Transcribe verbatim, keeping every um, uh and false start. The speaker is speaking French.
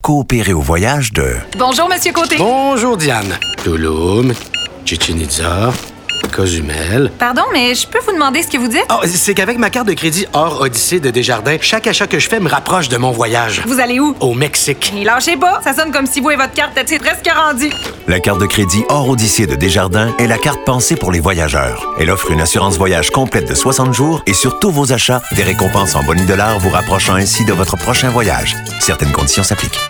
coopérer au voyage de... Bonjour, Monsieur Côté. Bonjour, Diane. Tulum, Chichen Itza, Cozumel. Pardon, mais je peux vous demander ce que vous dites? Oh, c'est qu'avec ma carte de crédit hors Odyssée de Desjardins, chaque achat que je fais me rapproche de mon voyage. Vous allez où? Au Mexique. Et lâchez pas, ça sonne comme si vous et votre carte étiez presque rendus. La carte de crédit hors Odyssée de Desjardins est la carte pensée pour les voyageurs. Elle offre une assurance voyage complète de soixante jours et sur tous vos achats, des récompenses en boni dollars vous rapprochant ainsi de votre prochain voyage. Certaines conditions s'appliquent.